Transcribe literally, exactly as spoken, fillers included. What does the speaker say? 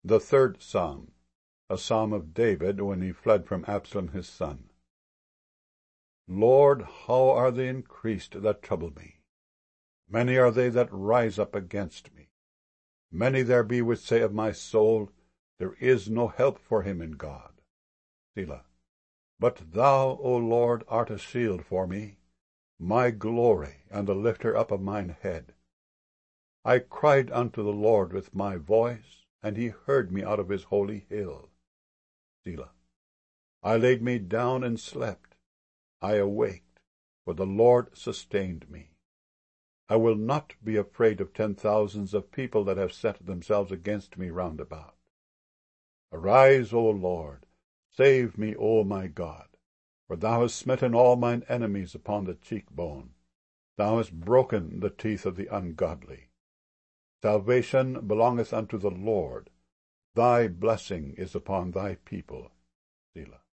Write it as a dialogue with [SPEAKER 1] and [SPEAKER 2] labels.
[SPEAKER 1] The third Psalm, a psalm of David when he fled from Absalom his son. Lord, how are they increased that trouble me! Many are they that rise up against me. Many there be which say of my soul, There is no help for him in God. Selah. But thou, O Lord, art a shield for me, my glory, and the lifter up of mine head. I cried unto the Lord with my voice, and he heard me out of his holy hill. Selah. I laid me down and slept. I awaked, for the Lord sustained me. I will not be afraid of ten thousands of people that have set themselves against me round about. Arise, O Lord, save me, O my God, for thou hast smitten all mine enemies upon the cheekbone. Thou hast broken the teeth of the ungodly. Salvation belongeth unto the Lord. Thy blessing is upon thy people. Selah.